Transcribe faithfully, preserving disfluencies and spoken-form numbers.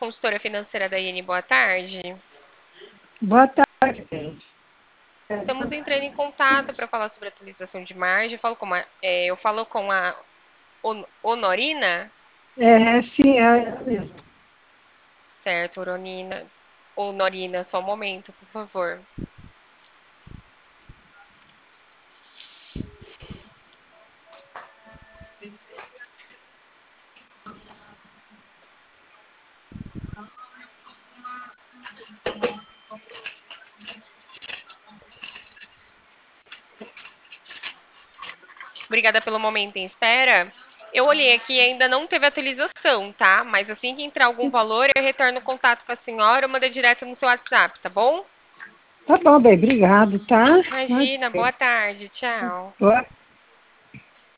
consultora financeira da I N, boa tarde. Boa tarde, Beth. Estamos entrando em contato para falar sobre atualização de margem. Eu falo com, a, é, eu falo com a Honorina, É, sim, é ela mesmo. certo, Honorina. Honorina, só um momento, por favor. Obrigada pelo momento em espera. Eu olhei aqui e ainda não teve atualização, tá? Mas assim que entrar algum valor, eu retorno o contato com a senhora, eu mando direto no seu WhatsApp, tá bom? Tá bom, bem, obrigado, tá? Imagina, boa tarde, tchau. Boa